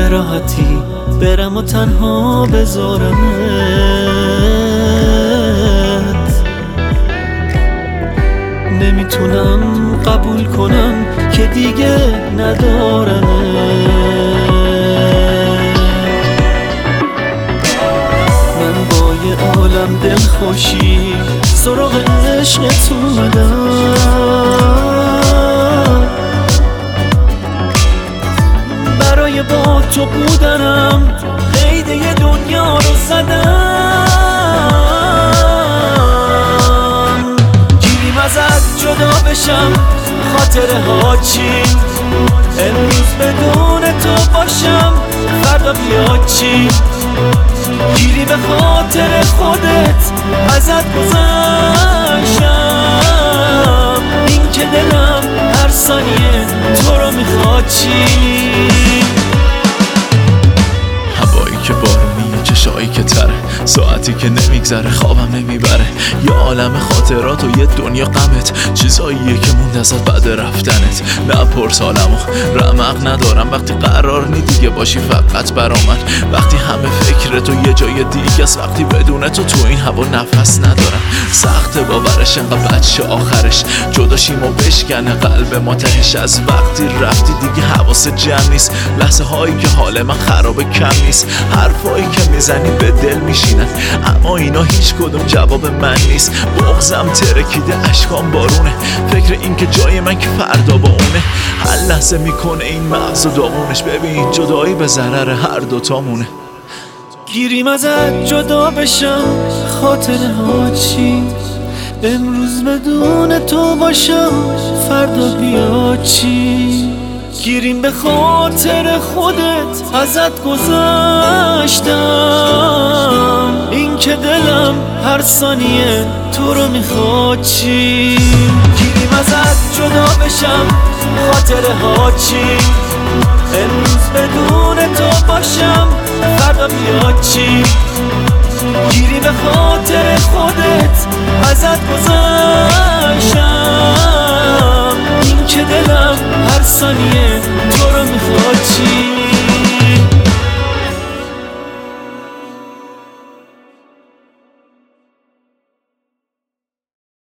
راحتی برم و تنها بذارمت. نمیتونم قبول کنم که دیگه ندارمت. من با یه عالم دلخوشی سراغ عشقت اومدم، برای با تو بودنم قید یه دنیا رو زدم. گیریم ازت جدا بشم خاطره ها چی، امروز بدون تو باشم فردا بیاد چی. گیری به خاطر خودت ازت گذشتم، این که دلم هر ثانیه تو رو میخواد چی. هوایی که بارونیه، چشایی که تره، ساعتی که نمیگذره، خوابم نمیبره. یه عالم خاطرات و یه دنیا غمت، چیزاییه که موند ازت بعد رفتنت. نپرس حالمو، رمق ندارم وقتی قرار نی دیگه باشی فقط برا من. وقتی همه فکر تو یه جای دیگه است، وقتی بدون تو این هوا نفس ندارم. سخت باورش انقدر بچه آخرش جداشیم و بشکنه قلب ما تهش. از وقتی رفتی دیگه حواست جمع نیست، لحظه هایی که حال من خرابه کم نیست. حرفایی که میزنی به دل میشینن، اما اینا هیچ کدوم جواب من نیست. بغضم ترکیده، اشکام بارونه، فکر این که جای من که فردا با اونه. هر لحظه میکنه این مغز و داغونش، ببین جدایی به ضرر هر دوتامونه. گیریم ازت جدا بشم خاطره ها چی، امروز بدون تو باشم فردا بیاد چی. گیریم به خاطر خودت ازت گذشتم، این که دلم هر ثانیه تو رو میخواد چی. گیریم ازت جدا بشم خاطره ها چی، امروز بدون تو باشم فردا بیاد چی. گیری به خاطر خودت ازت گذشتم، این که دلم هر ثانیه